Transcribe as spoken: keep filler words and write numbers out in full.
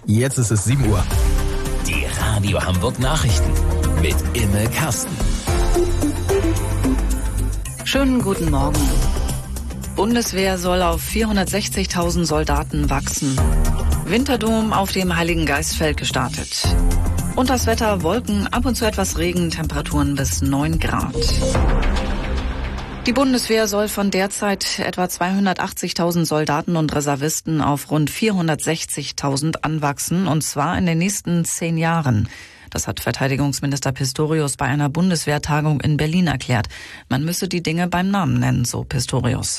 Jetzt ist es sieben Uhr. Die Radio Hamburg Nachrichten mit Imme Karsten. Schönen guten Morgen. Bundeswehr soll auf vierhundertsechzigtausend Soldaten wachsen. Winterdom auf dem Heiligen Geistfeld gestartet. Und das Wetter: Wolken, ab und zu etwas Regen, Temperaturen bis neun Grad. Die Bundeswehr soll von derzeit etwa zweihundertachtzigtausend Soldaten und Reservisten auf rund vierhundertsechzigtausend anwachsen, und zwar in den nächsten zehn Jahren. Das hat Verteidigungsminister Pistorius bei einer Bundeswehrtagung in Berlin erklärt. Man müsse die Dinge beim Namen nennen, so Pistorius.